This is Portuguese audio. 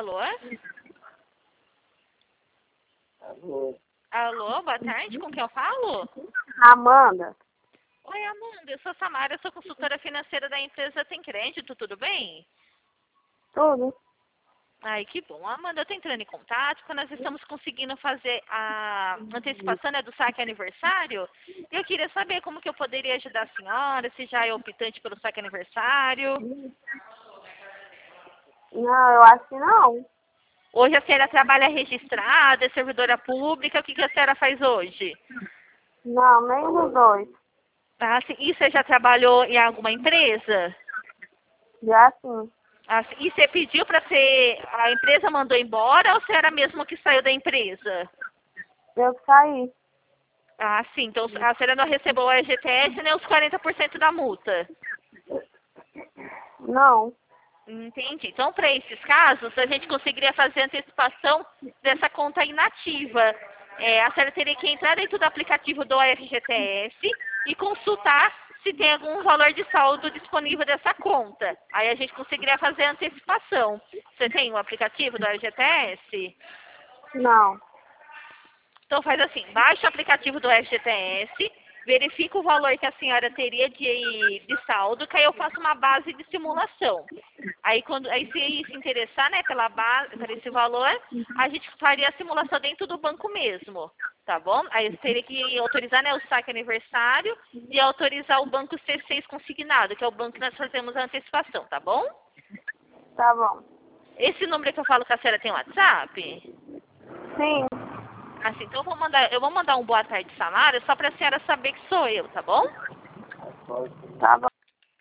Alô? Alô? Alô, boa tarde, com quem eu falo? Amanda? Oi, Amanda, eu sou Samara, eu sou consultora financeira da empresa Tem Crédito, tudo bem? Tudo? Ai, que bom. Amanda, eu tô entrando em contato, porque nós estamos conseguindo fazer a antecipação, né, do saque aniversário. Eu queria saber como que eu poderia ajudar a senhora, se já é optante pelo saque aniversário. Não, eu acho que não. Hoje a senhora trabalha registrada, é servidora pública, o que que a senhora faz hoje? Não, nenhum dos dois. Ah, e você já trabalhou em alguma empresa? Já sim. Ah, e você pediu para ser, a empresa mandou embora ou você era mesmo que saiu da empresa? Eu saí. Ah, sim, então a senhora não recebeu o FGTS nem os 40% da multa. Não. Entendi. Então, para esses casos, a gente conseguiria fazer antecipação dessa conta inativa. A senhora teria que entrar dentro do aplicativo do FGTS e consultar se tem algum valor de saldo disponível dessa conta. Aí a gente conseguiria fazer a antecipação. Você tem o aplicativo do FGTS? Não. Então faz assim, baixa o aplicativo do FGTS, verifica o valor que a senhora teria de saldo, que aí eu faço uma base de simulação. Aí se interessar, né, pela base, por esse valor, a gente faria a simulação dentro do banco mesmo, tá bom? Aí você teria que autorizar, né, o saque aniversário e autorizar o banco C6 consignado, que é o banco que nós fazemos a antecipação, tá bom? Tá bom. Esse número que eu falo que a senhora tem WhatsApp? Sim. Assim, então eu vou mandar um boa tarde, Samara, só para a senhora saber que sou eu, tá bom? Tá bom.